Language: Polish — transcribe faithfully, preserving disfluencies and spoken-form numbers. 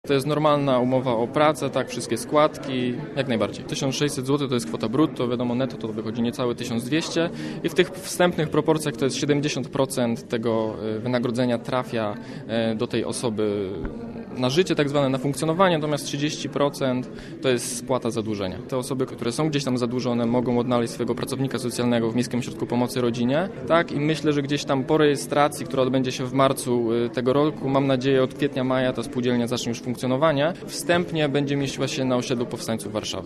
To jest normalna umowa o pracę, tak, wszystkie składki, jak najbardziej. tysiąc sześćset złotych to jest kwota brutto, wiadomo, netto to wychodzi niecałe tysiąc dwieście i w tych wstępnych proporcjach to jest siedemdziesiąt procent tego wynagrodzenia trafia do tej osoby na życie, tak zwane, na funkcjonowanie, natomiast trzydzieści procent to jest spłata zadłużenia. Te osoby, które są gdzieś tam zadłużone, mogą odnaleźć swojego pracownika socjalnego w Miejskim Ośrodku Pomocy Rodzinie, tak, i myślę, że gdzieś tam po rejestracji, która odbędzie się w marcu tego roku, mam nadzieję od kwietnia, maja ta spółdzielnia zacznie już funkcjonowanie. Wstępnie będzie mieściła się na osiedlu Powstańców Warszawy.